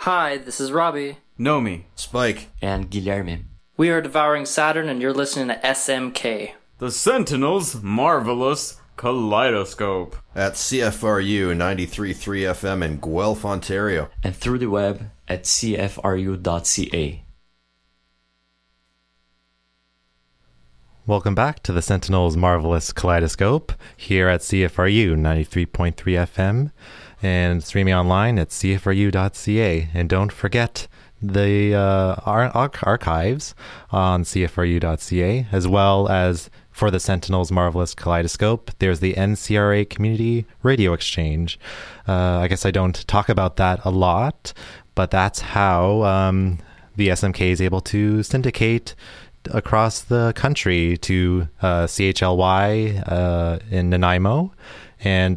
Hi, this is Robbie. Nomi. Spike. And Guilherme. We are Devouring Saturn, and you're listening to SMK. The Sentinel's Marvelous Kaleidoscope. At CFRU 93.3 FM in Guelph, Ontario. And through the web at cfru.ca. Welcome back to the Sentinel's Marvelous Kaleidoscope here at CFRU 93.3 FM and streaming online at cfru.ca. And don't forget the archives on cfru.ca, as well as for the Sentinel's Marvelous Kaleidoscope, there's the NCRA Community Radio Exchange. I guess I don't talk about that a lot, but that's how the SMK is able to syndicate across the country to CHLY in Nanaimo and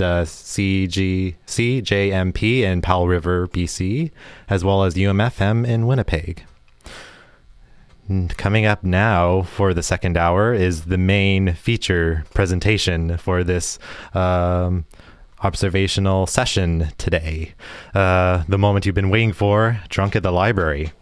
CJMP in Powell River, BC, as well as UMFM in Winnipeg. And coming up now for the second hour is the main feature presentation for this observational session today. The moment you've been waiting for, Drunk at the Library.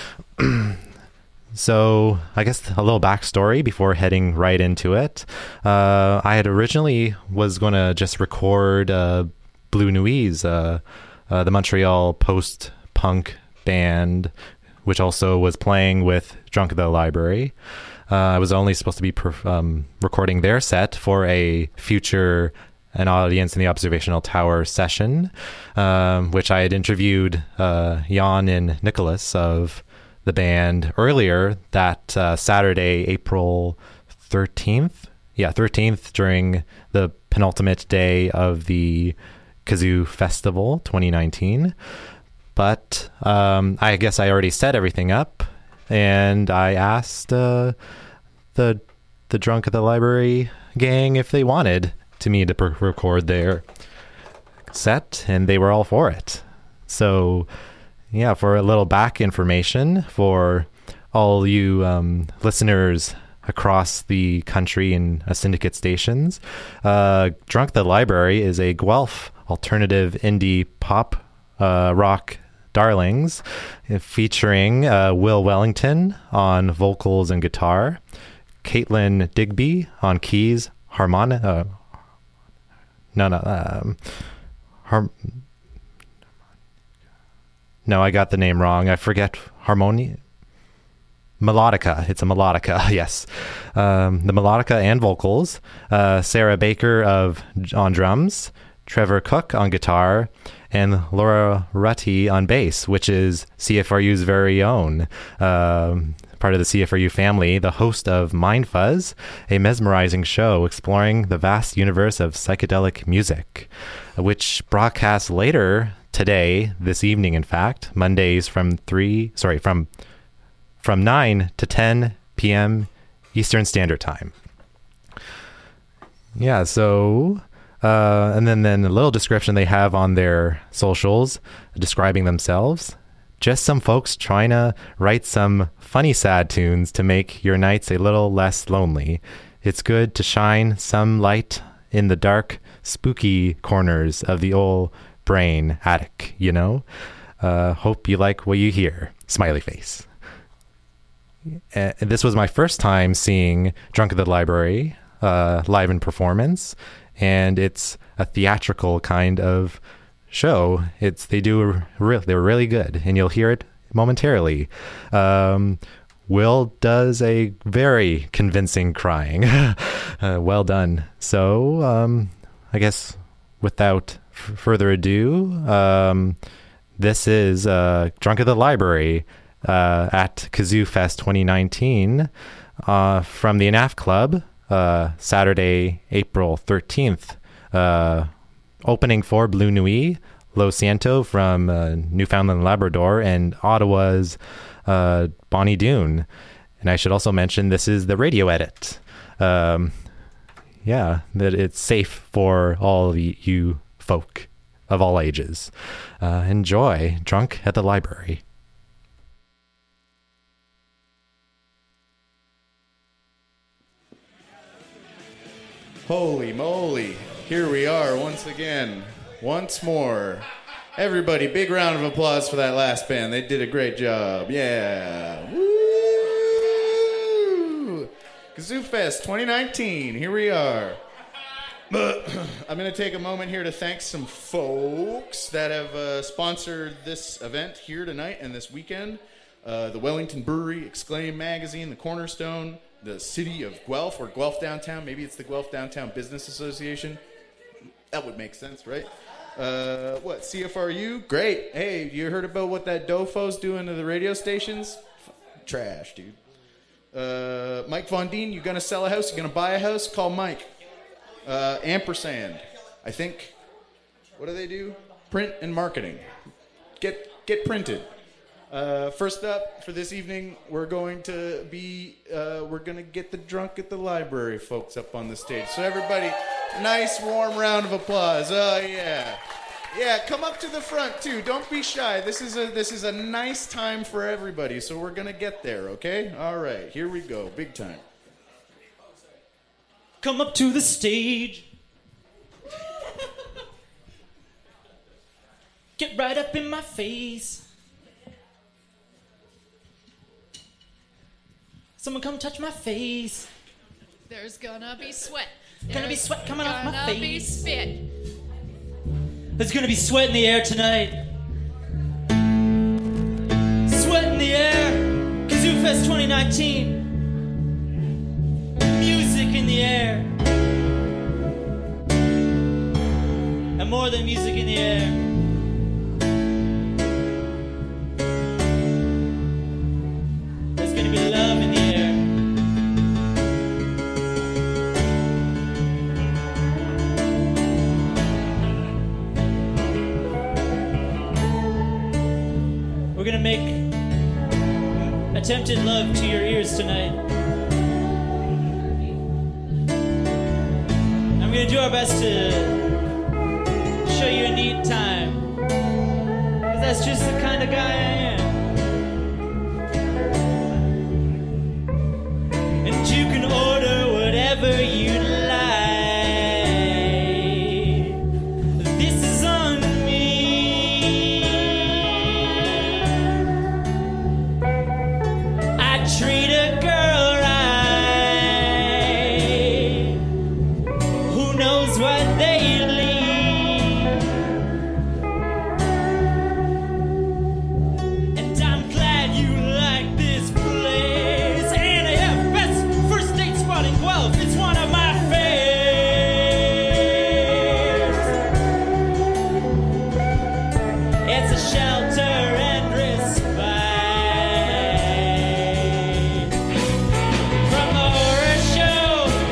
So I guess a little backstory before heading right into it. I had originally was going to just record Blue Nuits, the Montreal post-punk band, which also was playing with Drunk at the Library. I was only supposed to be recording their set for a future an audience in the Observational Tower session, which I had interviewed Jan and Nicholas of the band earlier that Saturday, April 13th. Yeah, 13th, during the penultimate day of the Kazoo Festival 2019. But I guess I already set everything up, and I asked the Drunk at the Library gang if they wanted me to record their set, and they were all for it. So yeah, for a little back information for all you listeners across the country in syndicate stations, Drunk at the Library is a Guelph alternative indie pop rock darlings featuring Will Wellington on vocals and guitar, Caitlin Digby on keys, No, I got the name wrong. I forget. Melodica. It's a melodica, yes. The melodica and vocals. Sarah Baker on drums, Trevor Cook on guitar, and Laura Rutty on bass, which is CFRU's very own, part of the CFRU family, the host of Mind Fuzz, a mesmerizing show exploring the vast universe of psychedelic music, which broadcasts later today, this evening, in fact, Mondays from 9 to 10 p.m. Eastern Standard Time. Yeah, so and then a little description they have on their socials describing themselves. Just some folks trying to write some funny sad tunes to make your nights a little less lonely. It's good to shine some light in the dark, spooky corners of the old brain attic, you know. Hope you like what you hear. Smiley face. And this was my first time seeing Drunk at the Library live in performance, and it's a theatrical kind of show. They were really good, and you'll hear it momentarily. Will does a very convincing crying. Well done. So I guess without further ado, this is Drunk at the Library at Kazoo Fest 2019 from the ANAF Club, Saturday, April 13th. Opening for Blue Nuits, Lo Siento from Newfoundland Labrador, and Ottawa's Bonnie Doon. And I should also mention this is the radio edit. That it's safe for all you folk of all ages. Enjoy Drunk at the Library. Holy moly, here we are once again, once more, Everybody, big round of applause for that last band. They did a great job. Yeah. Woo! Kazoo Fest 2019. Here we are. I'm going to take a moment here to thank some folks that have sponsored this event here tonight and this weekend. The Wellington Brewery, Exclaim Magazine, the Cornerstone, the City of Guelph, or Guelph Downtown. Maybe it's the Guelph Downtown Business Association. That would make sense, right? CFRU? Great. Hey, you heard about what that Dofo's doing to the radio stations? Trash, dude. Mike Von Deen, you gonna sell a house? You gonna buy a house? Call Mike. Ampersand, I think. What do they do? Print and marketing. Get printed. First up for this evening, we're gonna get the Drunk at the Library folks up on the stage. So everybody, nice warm round of applause. Oh yeah. Yeah, come up to the front too. Don't be shy. This is a nice time for everybody. So we're gonna get there, okay? All right, here we go. Big time. Come up to the stage. Get right up in my face. Someone come touch my face. There's gonna be sweat. Gonna be sweat coming off my face. Gonna be spit. There's gonna be sweat in the air tonight. Sweat in the air. Kazoo Fest 2019. Music in the air. And more than music in the air. There's gonna be love in the air. We're gonna make attempted love to your ears tonight. I'm gonna do our best to show you a neat time, 'cause that's just the kind of guy I am. And you can order whatever you like. This is on me. I treat a girl right. Who knows what they leave? And I'm glad you like this place. NAF best first date spot in Guelph. It's one of my faves. It's a shelter and respite from the horror show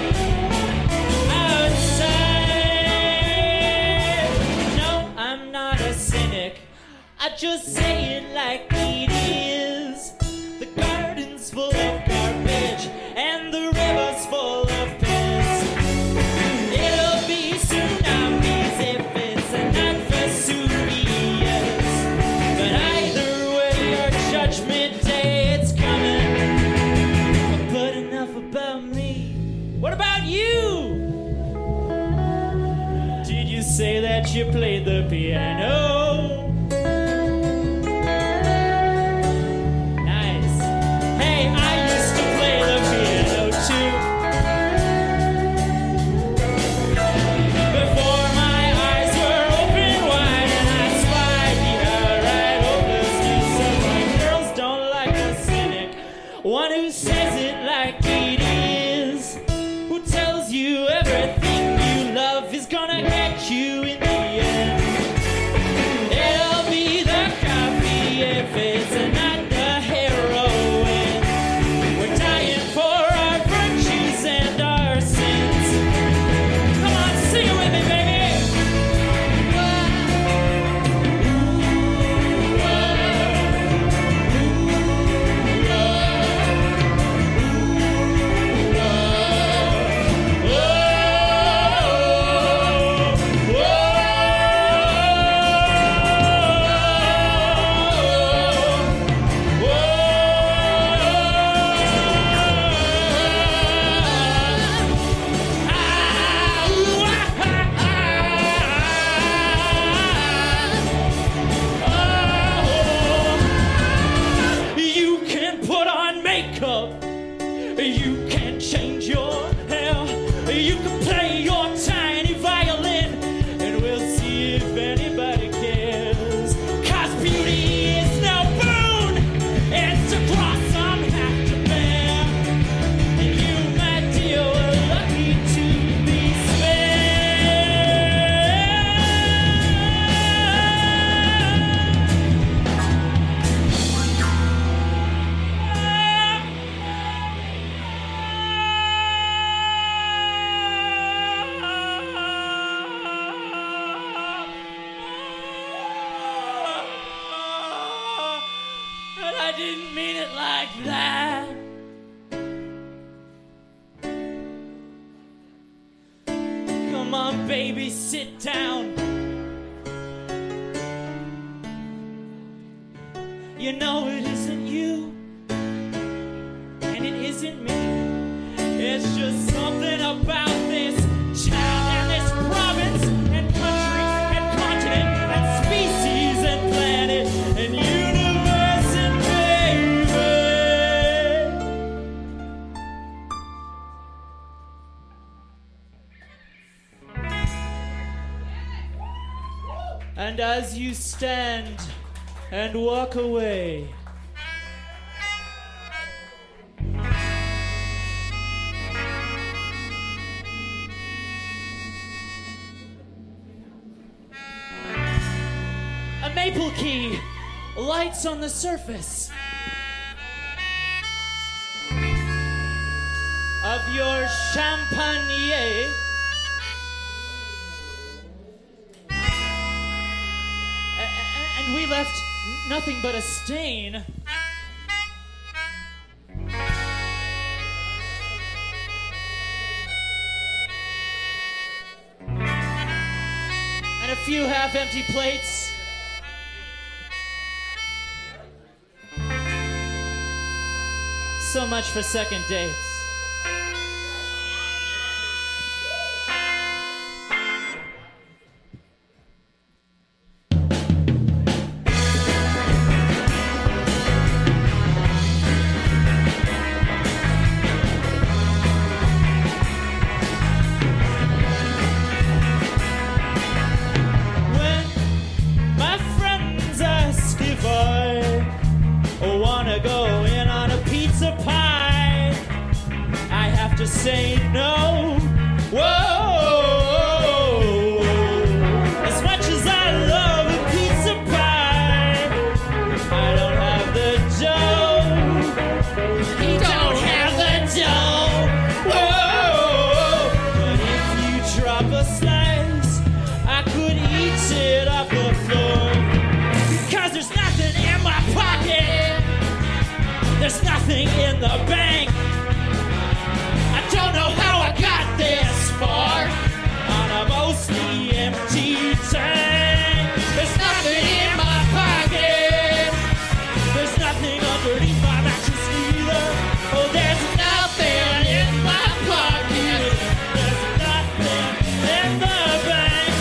outside. No, I'm not a cynic. I just say it like it is. The garden's full of garbage and the river's full of piss. It'll be tsunamis if it's not Vesuvius. But either way, your judgment day, it's coming. But enough about me. What about you? Did you say that you played the piano? didn't mean it like that. Come on, baby, sit down. You know it isn't you, and it isn't me. It's just something about this town and this province and country and continent and species and planet and universe and baby. And as you stand and walk away, a maple key lights on the surface of your champagne. And we left nothing but a stain. And a few half-empty plates. So much for second dates. To say no. Whoa, as much as I love a pizza pie, I don't have the dough. You don't have the dough. Whoa, but if you drop a slice, I could eat it off the floor. Because there's nothing in my pocket, there's nothing in the bank. Don't know how I got this far on a mostly empty tank. There's nothing in my pocket, there's nothing underneath my mattress either. Oh, there's nothing in my pocket, there's nothing in the bank.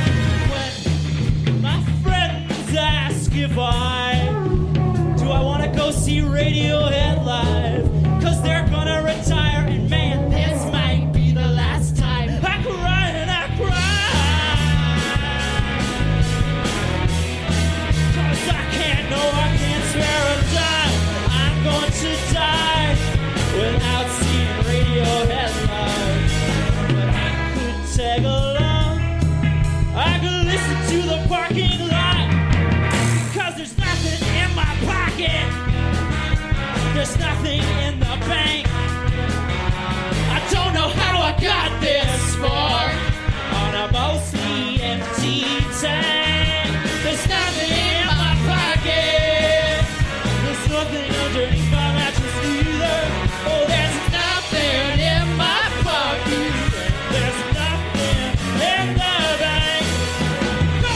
When my friends ask if do I want to go see Radiohead live, 'cause they're gonna retire, and man, this might be the last time. I cry and I cry, 'cause I can't spare a dime. I'm going to die without seeing Radiohead live. But I could tag along, I could listen to the parking lot, 'cause there's nothing in my pocket, there's nothing in the bank. I don't know how I got this far on a mostly empty tank. There's nothing in my pocket, there's nothing underneath my mattress either. Oh, there's nothing in my pocket, there's nothing in the bank. Go!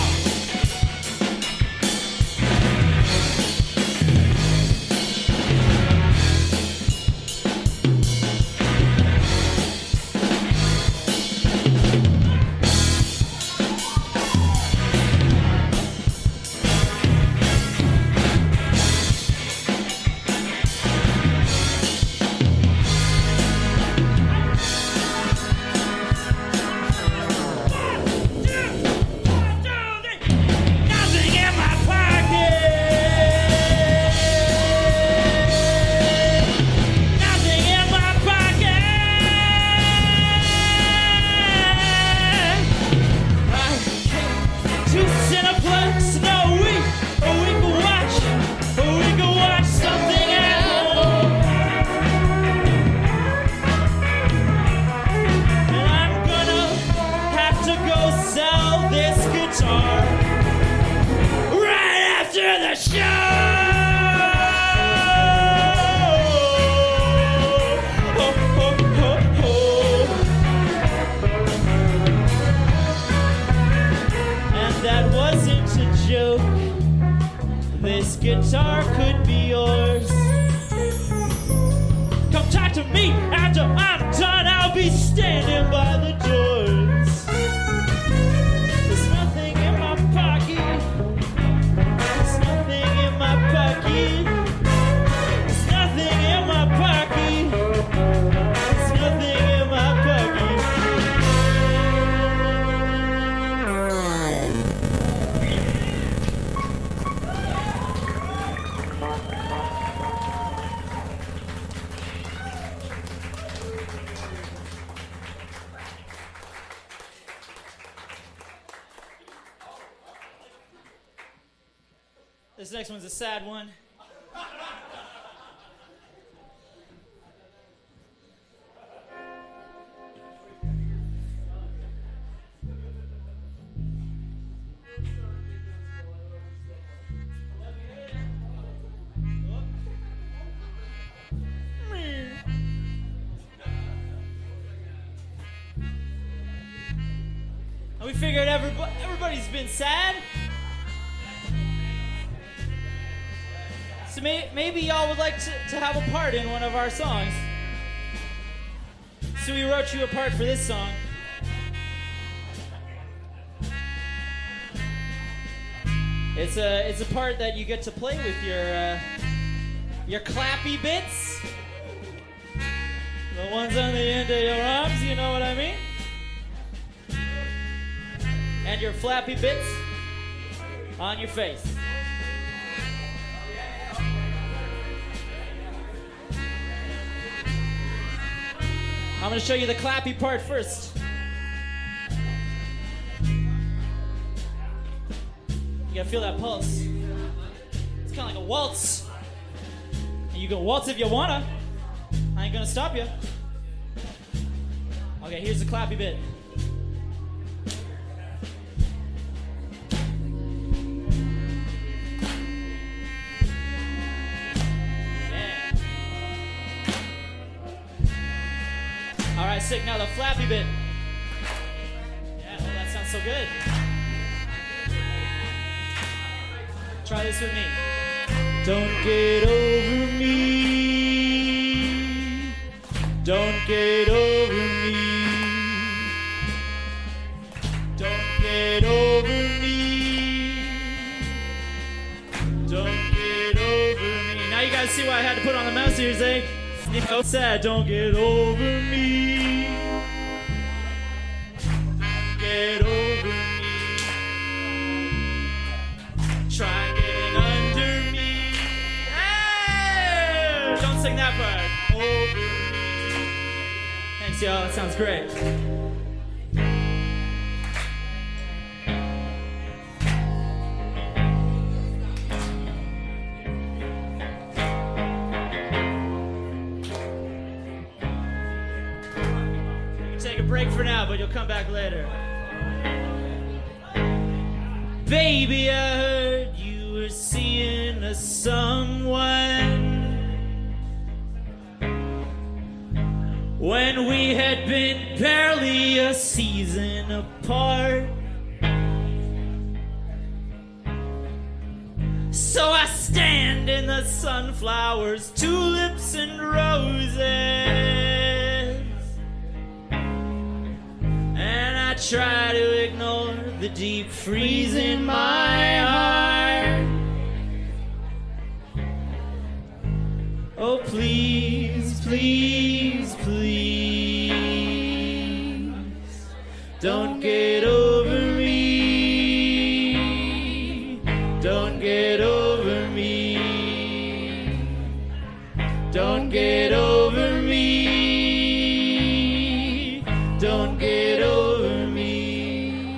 heart could be yours. Come talk to me after I'm done. I'll be standing by the doors. There's nothing in my pocket. There's nothing in my pocket. There's nothing in my pocket. There's nothing in my pocket. This next one's a sad one. And we figured everybody's been sad. So maybe y'all would like to have a part in one of our songs. So we wrote you a part for this song. It's a part that you get to play with your clappy bits. The ones on the end of your arms, you know what I mean? And your flappy bits on your face. I'm gonna show you the clappy part first. You gotta feel that pulse. It's kind of like a waltz. And you can waltz if you wanna. I ain't gonna stop you. Okay, here's the clappy bit. All right, sick. Now the flappy bit. Yeah, well, that sounds so good. Try this with me. Don't get over me. Don't get over me. Don't get over me. Don't get over me. Now you guys see why I had to put on the mouse ears, eh? You know, sad. Don't get over me. Don't get over me. Try getting under me. Hey! Don't sing that part. Over me. Thanks, y'all. That sounds great. Take a break for now, but you'll come back later. Baby, I heard you were seeing a someone when we had been barely a season apart. So I stand in the sunflowers, tulips and roses, and I try to ignore the deep freeze in my heart. Oh, please, please, please, don't get over me. Don't get over me. Don't get over me. Don't get over me.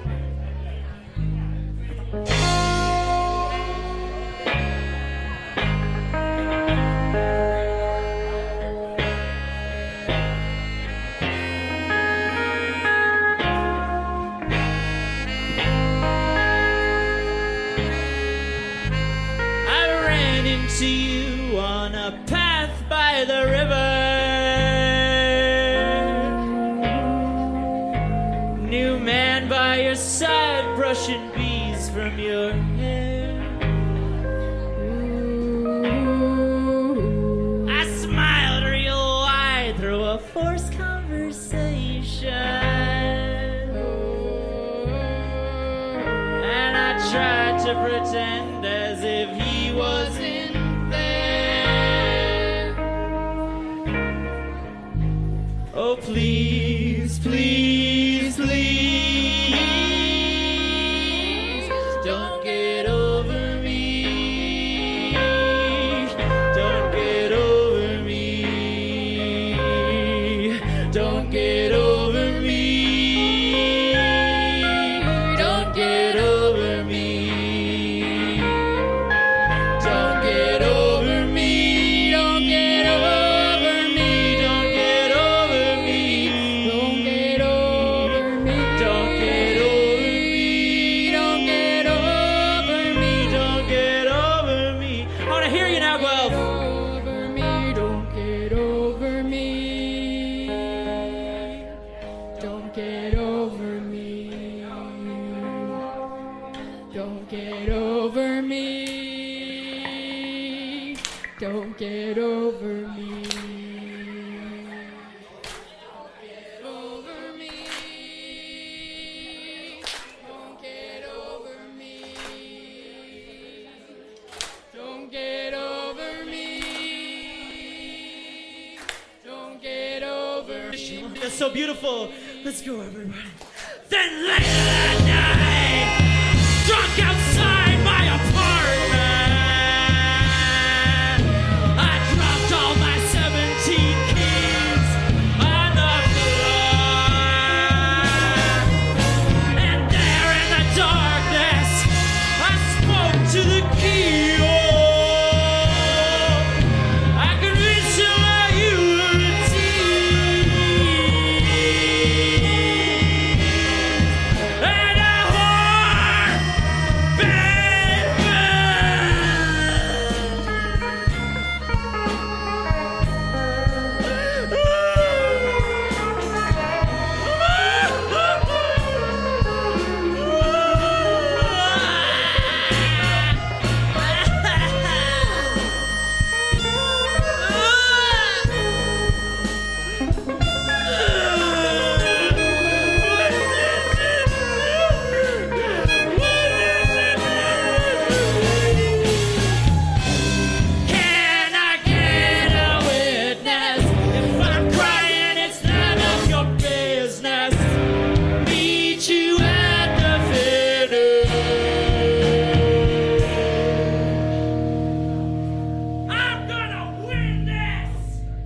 I ran into you on a path by the river. New man by your side, brushing bees from your hair. to pretend as if he wasn't there. Oh, please, please, please, don't get over me. Don't get over me. Don't get over me. Don't get over me. Don't get over me. Don't get over me. Don't get over me. Don't get over me. Don't get over me. Don't get over me. Don't get over me. I want to hear you now, Guelph. Over me. Don't get over me. Don't get over me. Don't get over me. Don't get over me. Don't get over me. Don't get over me. Don't get over me. Don't get over me. That's so beautiful. Let's go, everybody. Then later that night, drunk outside my apartment, I dropped all my 17 keys on the floor. And there in the darkness, I spoke to the keyhole. I could reach to where you were and a whore, Can I get a witness? If I'm crying, it's none of your business. Meet you at the finish. I'm gonna win this.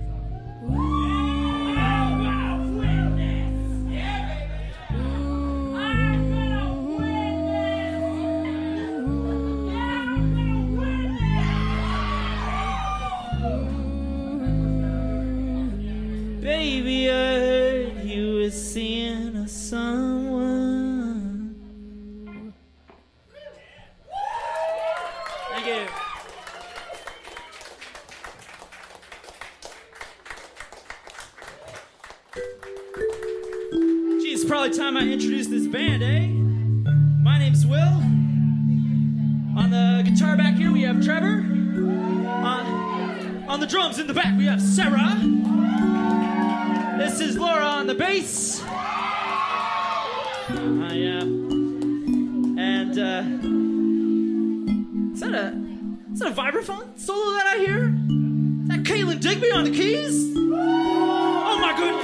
I'm gonna win this. Yeah, baby. I'm gonna win this. Yeah, I'm gonna win this. Baby, I heard you were seeing someone. Thank you. Gee, it's probably time I introduce this band, eh? My name's Will. On the guitar back here, we have Trevor. On the drums in the back, we have Sarah. This is Laura on the bass. And is that a vibraphone solo that I hear? Is that Caitlin Digby on the keys? Oh my goodness.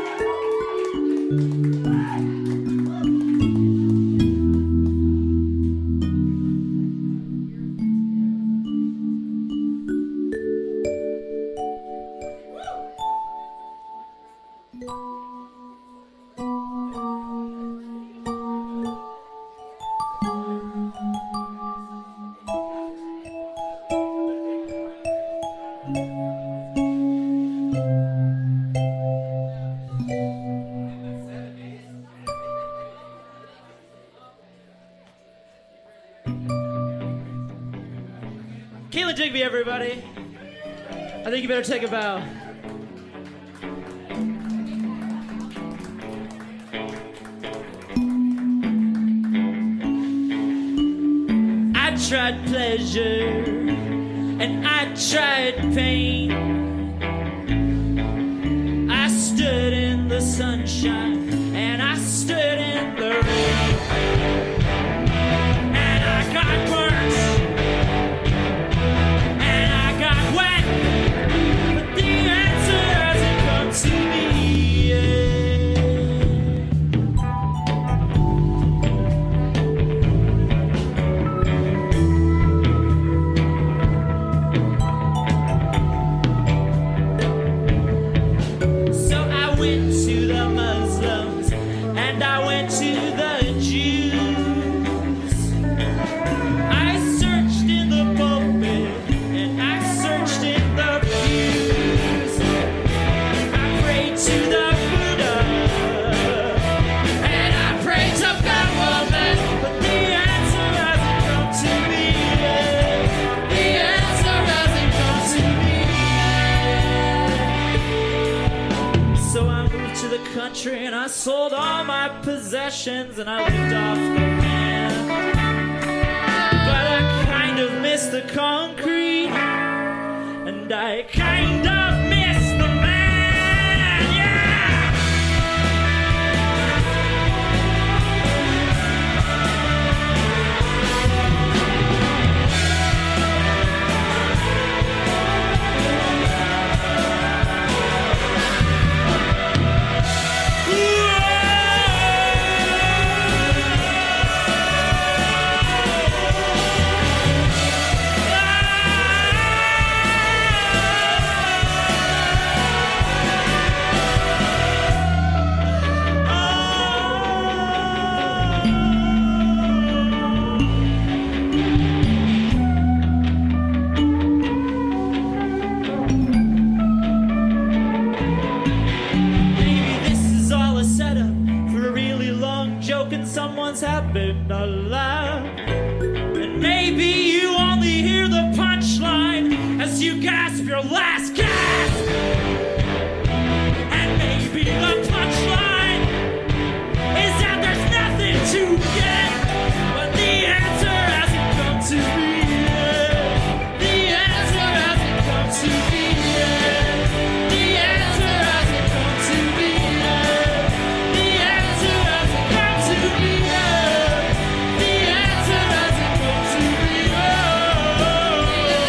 Caitlin Digby, everybody. I think you better take a bow. I tried pleasure and I tried pain. I stood in the sunshine and I stood in the rain. And I got country and I sold all my possessions and I lived off the land. But I kind of miss the concrete and I kind of miss the man, yeah! Someone's happened alive, and maybe you only hear the punchline as you gasp your last gasp, and maybe the punchline is that there's nothing to get, but the answer hasn't come to me yet. The answer hasn't come to me yet. The answer hasn't come to me yet. The answer hasn't come to me yet. The answer hasn't come to me yet.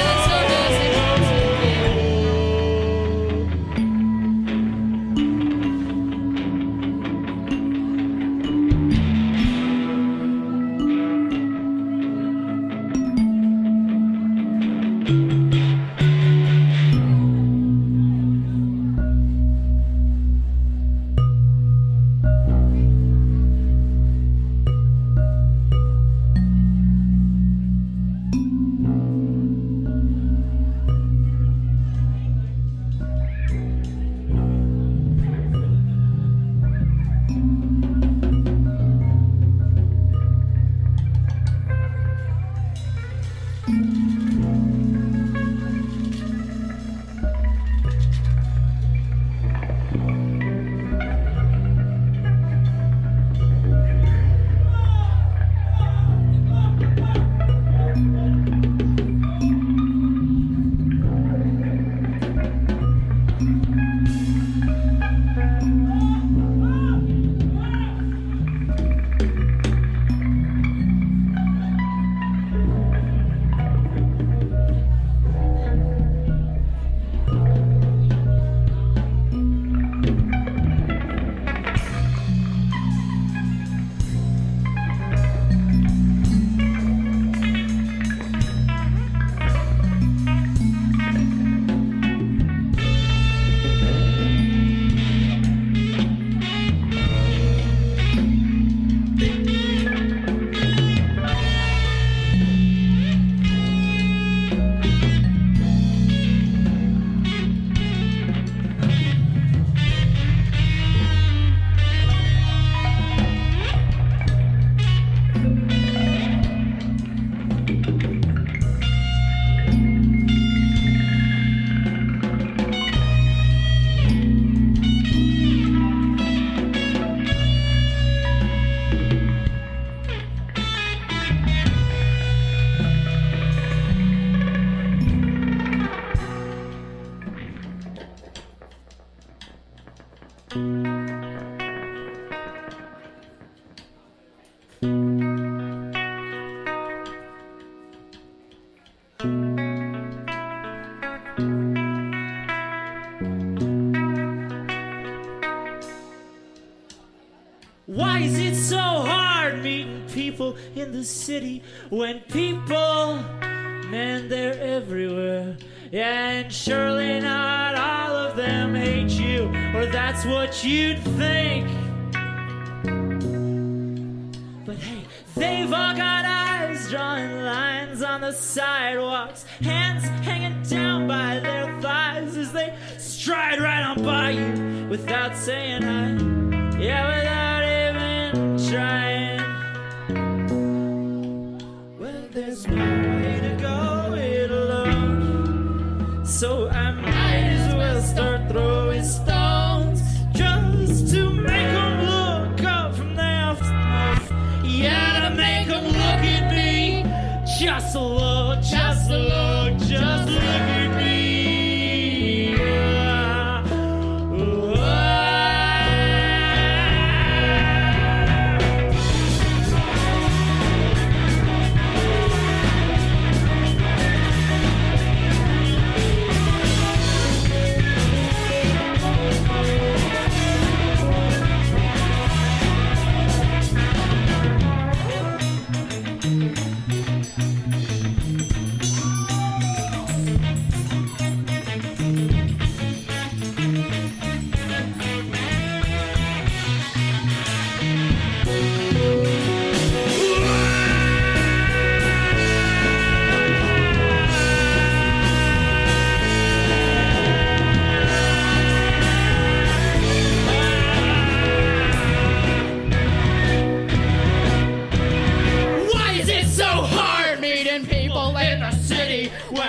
Why is it so hard meeting people in the city when people, man, they're everywhere? Yeah, and surely not all of them hate you, or that's what you'd think. But hey, they've all got eyes drawing lines on the sidewalks, hands hanging down by their thighs as they stride right on by you without saying hi. Yeah, without even trying. Well, there's no way to go it alone, so I might as well start throwing stones just to make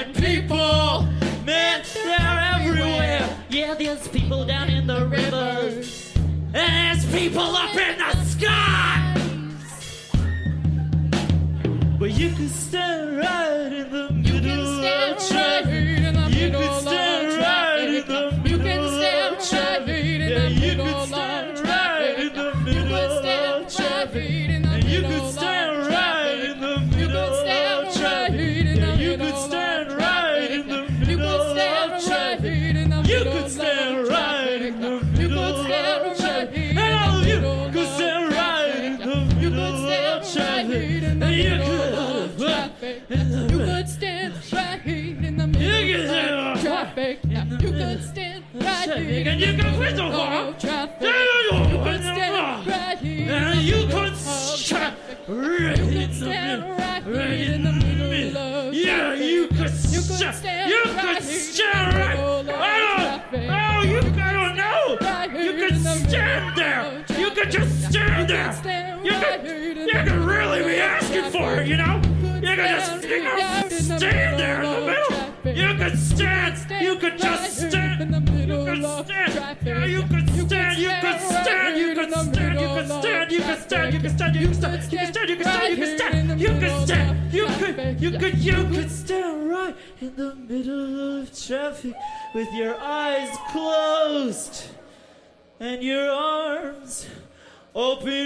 white people. Man, they're everywhere. Yeah, there's people down in the river. And there's people up in the skies. But you can stand right in the middle of traffic. You can stand right in the middle of traffic. Yeah, you can stand right in the middle of traffic. And you can stand right in the middle of traffic. Yeah, you can stand right in the middle of traffic. You can stand right in the middle of traffic. And all of you can stand right in the middle of traffic. And you can You could stand right here in the middle of traffic. You could stand right here and you can quit the of traffic. You could stand right here and you could stand right here in the middle of yeah, you could stand right. Oh, you don't know. You could stand there. You could just stand there. You could really be asking for it, you know? You could just stand there in the middle. You could stand. You could just stand. You could stand. Yeah, you could stand. You could stand. You could stand. You could stand. You could stand. You could stand. You could stand. You could stand. You could stand. You could stand. You could stand right in the middle of traffic with your eyes closed and your arms open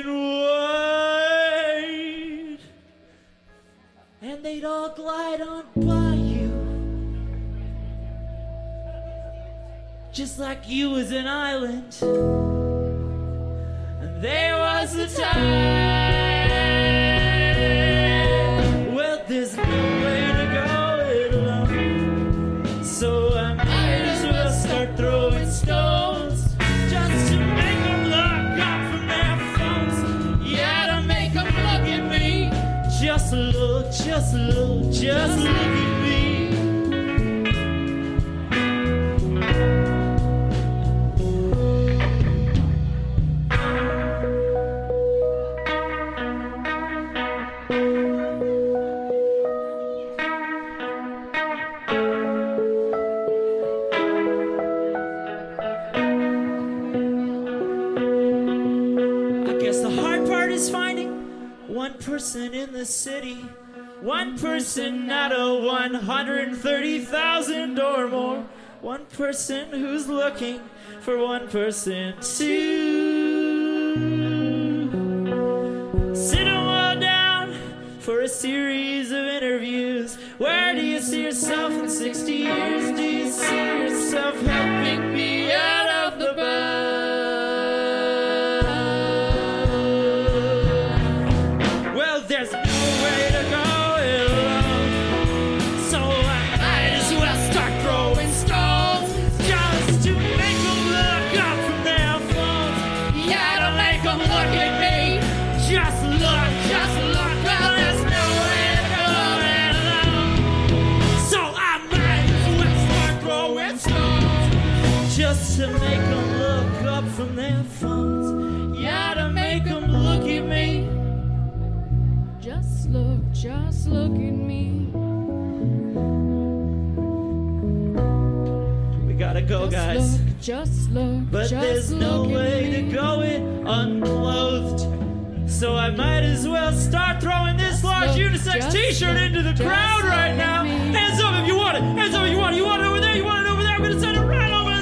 wide, and they'd all glide on by you, just like you was an island. And there was a time, well, there's no way to go it alone, so I might as well start throwing stones just to make them look up from their phones. Yeah, to make them look at me. Just look, just look, just look at me. One person in the city, one person out of 130,000 or more, one person who's looking for one person to sit them all down for a series of interviews. Where do you see yourself in 60 years? Do you see yourself helping me out of the bus? There's no way to go it alone, so I might as well start throwing stones just to make them look up from their phones. Yeah, to make them look at me. Just look, well, there's no way to go it alone, so I might as well start throwing stones just to make them look up from their phones. Yeah, to make them look at me. Just look at me. We gotta go, guys. Just look. But there's no way to go it unclothed, so I might as well start throwing this large unisex t-shirt into the crowd right now. Hands up if you want it. Hands up if you want it. You want it over there. You want it over there. I'm gonna send it right over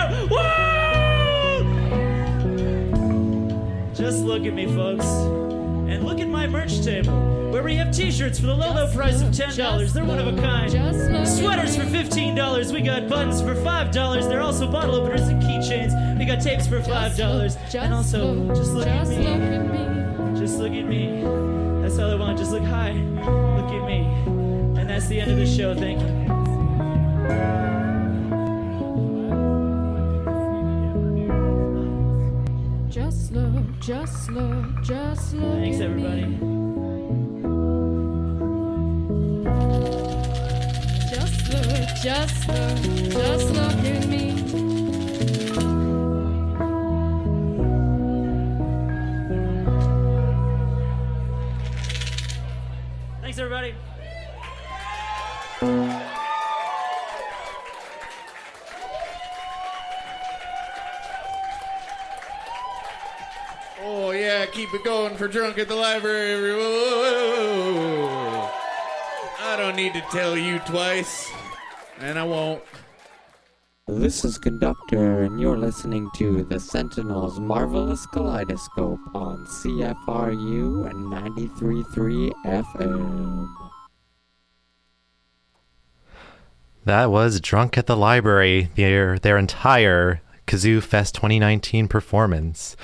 there. Woo! Just look at me, folks. And look at my merch table, where we have t-shirts for the low price of $10. They're one of a kind. Sweaters for $15. We got buttons for $5. They're also bottle openers and keychains. We got tapes for $5. And also, just look at me. Just look at me. That's all I want. Just look high. Look at me. And that's the end of the show. Thank you. Just look. Thanks, everybody. Just look at me. Thanks, everybody. keep it going for Drunk at the Library. Whoa. I don't need to tell you twice, and I won't. This is Conductor, and you're listening to the Sentinel's Marvelous Kaleidoscope on CFRU and 93.3 FM. That was Drunk at the Library, their entire Kazoo Fest 2019 performance.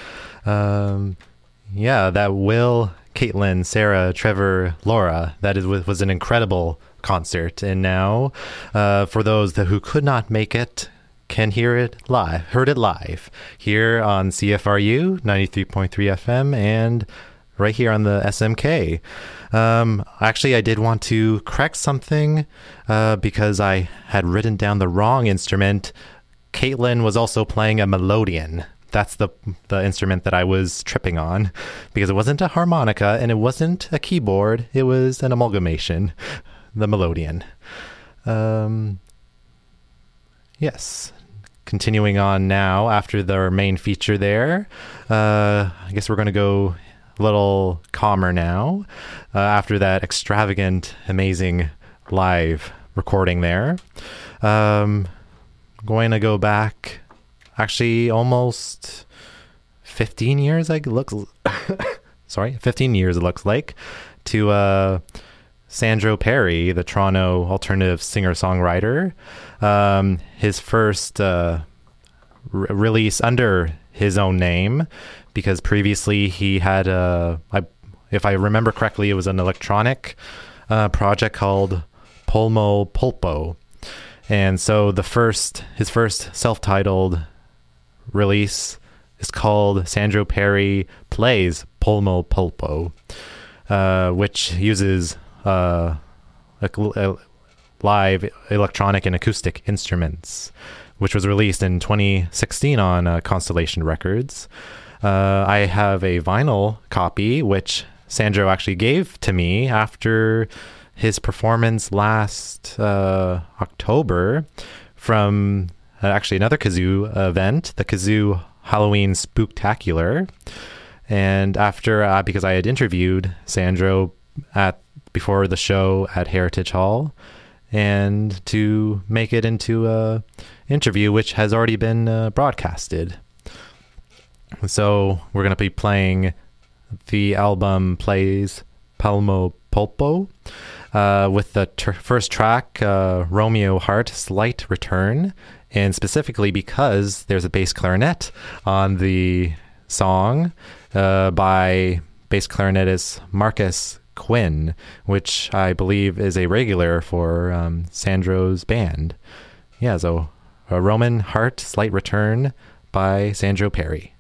That Will, Caitlin, Sarah, Trevor, Laura, was an incredible concert. And now, for those who could not make it, heard it live here on CFRU 93.3 FM and right here on the SMK. Actually, I did want to correct something because I had written down the wrong instrument. Caitlin was also playing a melodeon. That's the instrument that I was tripping on, because it wasn't a harmonica and it wasn't a keyboard. It was an amalgamation, the melodeon. Yes. Continuing on now, after their main feature there, I guess we're going to go a little calmer now. After that extravagant, amazing live recording there. Going to go back, actually almost 15 years, 15 years it looks like, to Sandro Perry, the Toronto alternative singer-songwriter. His first release under his own name, because previously he had, if I remember correctly, it was an electronic project called Polmo Pulpo. And so his first self-titled release is called Sandro Perry Plays Polmo Pulpo, which uses live electronic and acoustic instruments, which was released in 2016 on Constellation Records. I have a vinyl copy, which Sandro actually gave to me after his performance last October from actually another kazoo event, the Kazoo Halloween Spooktacular. And after, because I had interviewed Sandro before the show at Heritage Hall, and to make it into a interview which has already been broadcasted. So we're going to be playing the album Plays Polmo Pulpo, with the first track, Romeo Hart, Slight Return, and specifically because there's a bass clarinet on the song by bass clarinetist Marcus Quinn, which I believe is a regular for Sandro's band. Yeah, so Roman Hart, Slight Return by Sandro Perry.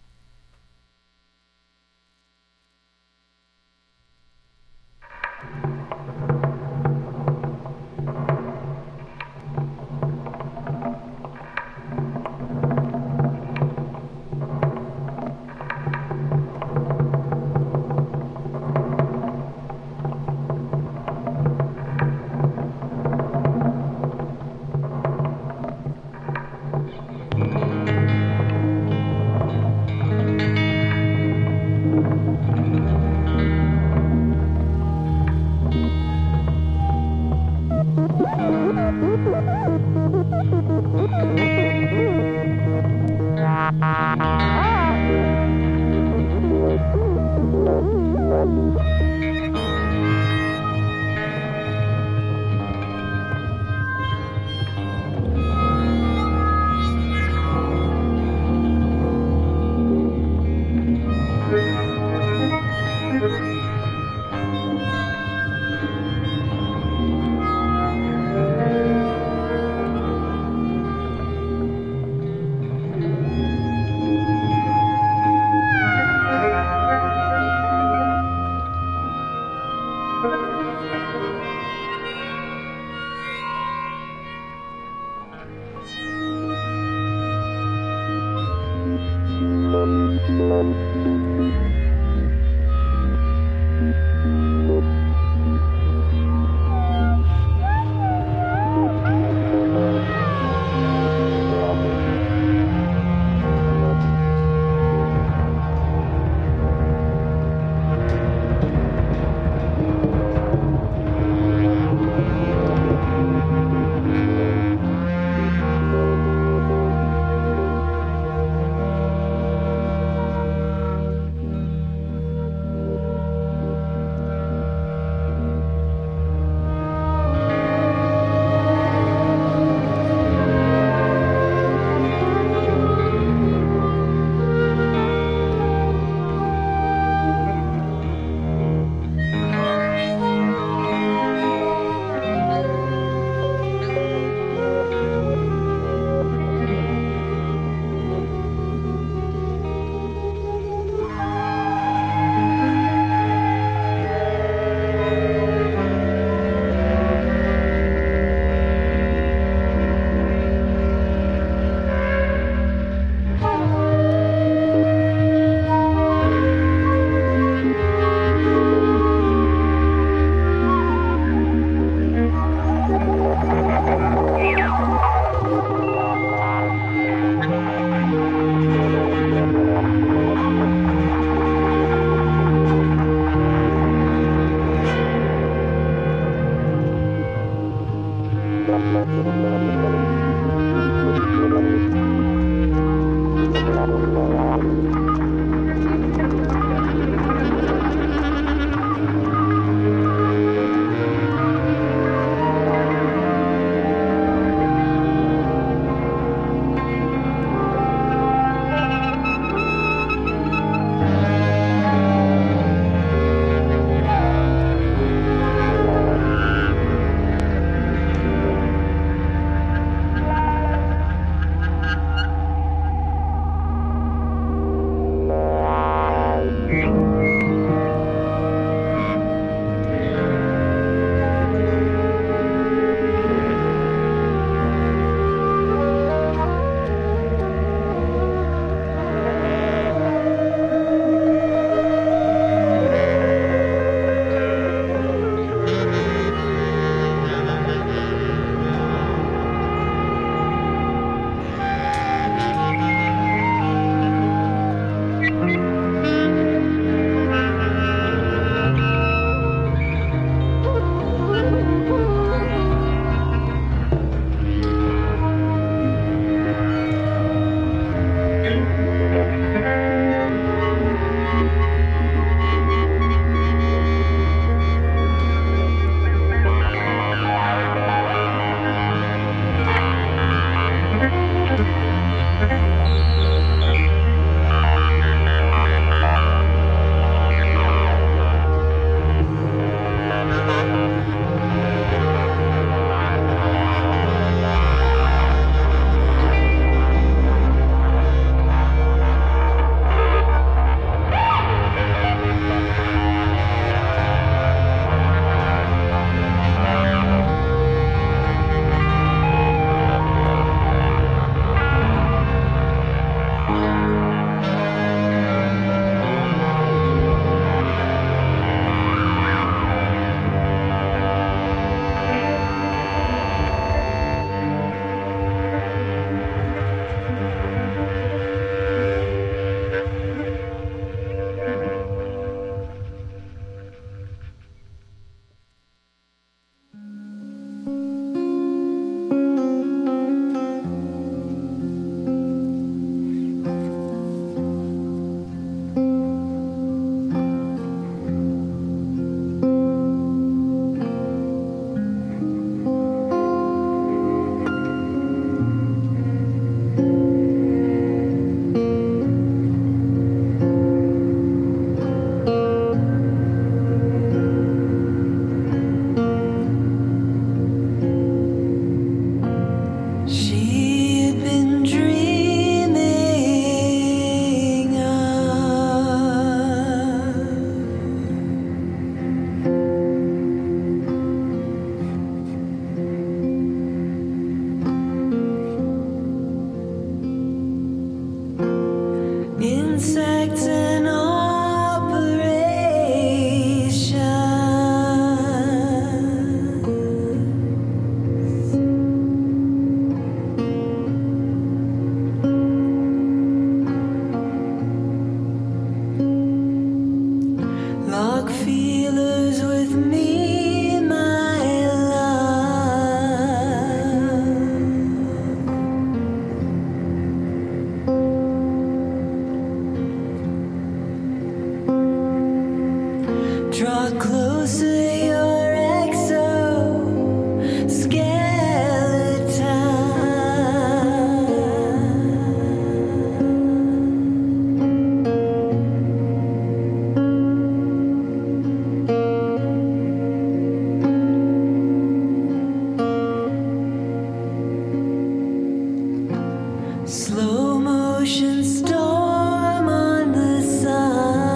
Slow motion storm on the sun.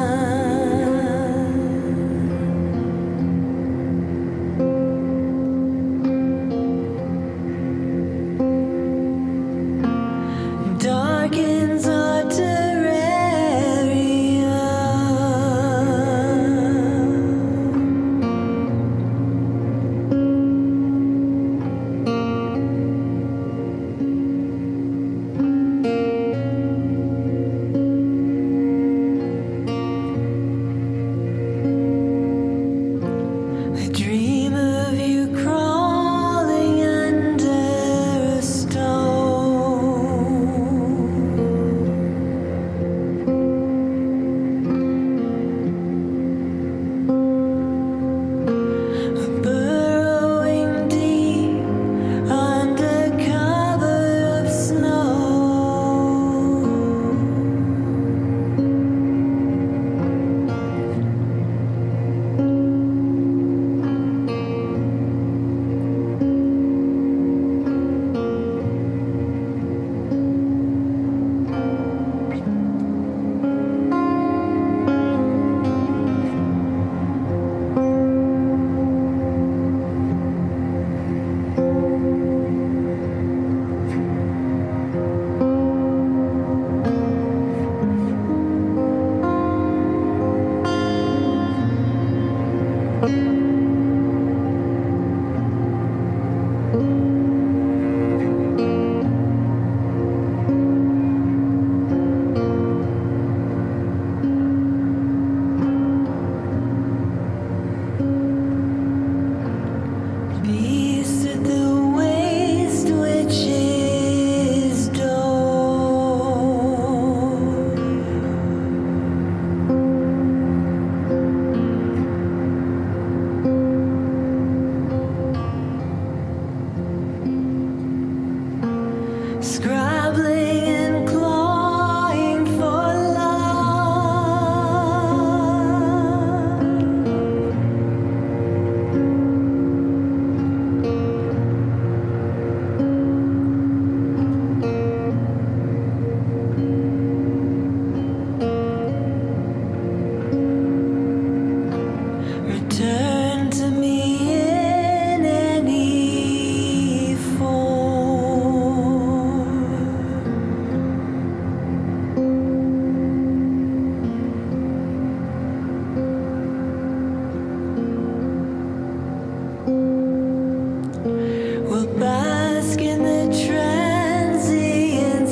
Darkens our I dream of you crawling under a stone, burrowing deep under cover of snow. Beast at the waist, which is door. Scrabbling and clawing for love. Return to me in any form. We'll bask in the transient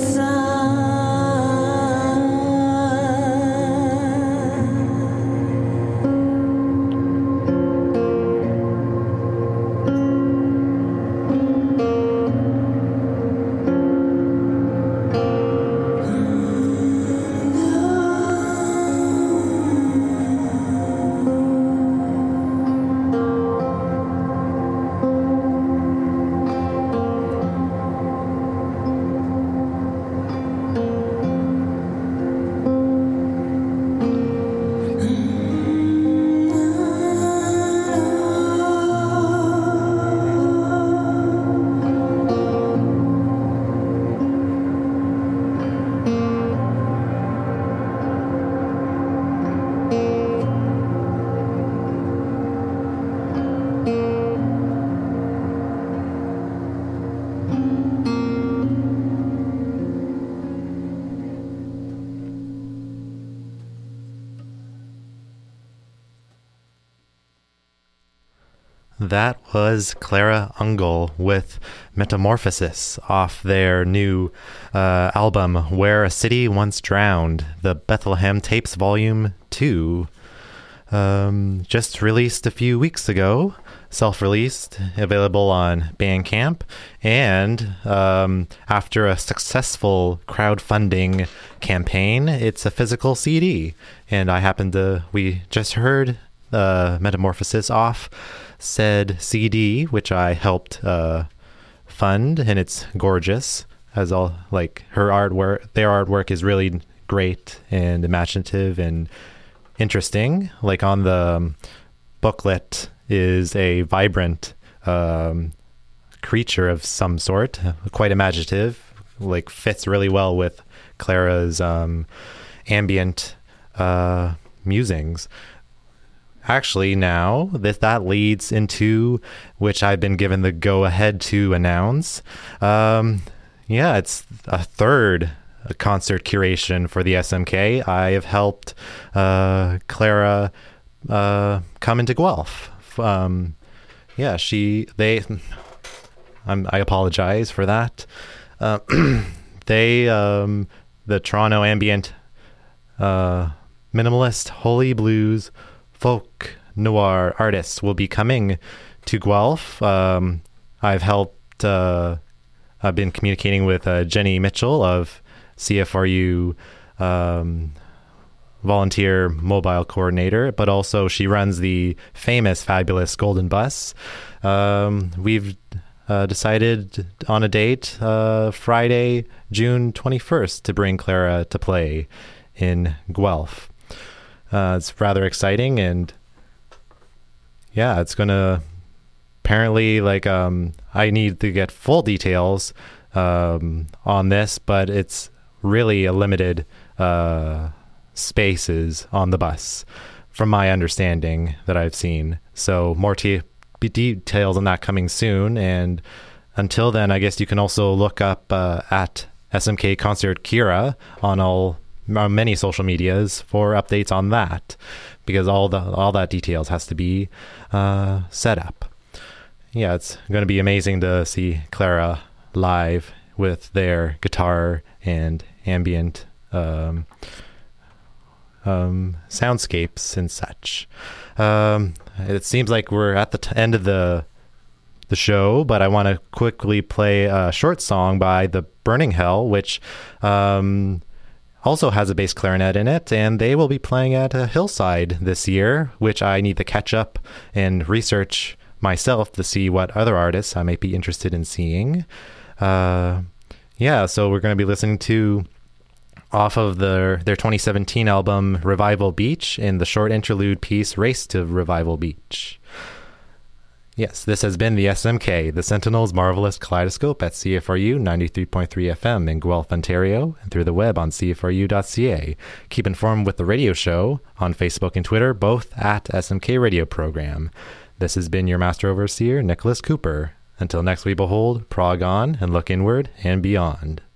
That was Clara Ungle with Metamorphosis off their new album, Where a City Once Drowned, the Bethlehem Tapes Volume 2. Just released a few weeks ago, self-released, available on Bandcamp, and after a successful crowdfunding campaign, it's a physical CD. And we just heard Metamorphosis off said CD, which I helped fund, and it's gorgeous. As all like their artwork is really great and imaginative and interesting. Like on the booklet is a vibrant creature of some sort, quite imaginative, like fits really well with Clara's ambient musings. Actually, now that leads into which I've been given the go-ahead to announce. It's a third concert curation for the SMK. I have helped Clara come into Guelph. I apologize for that. The Toronto ambient minimalist, holy blues, folk noir artists will be coming to Guelph. I've been communicating with Jenny Mitchell of CFRU volunteer mobile coordinator, but also she runs the famous, fabulous Golden Bus. We've decided on a date, Friday, June 21st, to bring Clara to play in Guelph. It's rather exciting, and it's going to apparently, I need to get full details on this, but it's really a limited spaces on the bus, from my understanding that I've seen. So more details on that coming soon. And until then, I guess you can also look up at SMK Concert Kira on many social medias for updates on that, because all that details has to be set up. Yeah, it's going to be amazing to see Clara live with their guitar and ambient soundscapes and such. It seems like we're at the end of the show, but I want to quickly play a short song by the Burning Hell, which also has a bass clarinet in it, and they will be playing at Hillside this year, which I need to catch up and research myself to see what other artists I might be interested in seeing. So we're going to be listening to off of their 2017 album Revival Beach in the short interlude piece Race to Revival Beach. Yes, this has been the SMK, the Sentinel's Marvelous Kaleidoscope at CFRU 93.3 FM in Guelph, Ontario, and through the web on CFRU.ca. Keep informed with the radio show on Facebook and Twitter, both at SMK Radio Program. This has been your Master Overseer, Nicholas Cooper. Until next we behold, prog on and look inward and beyond.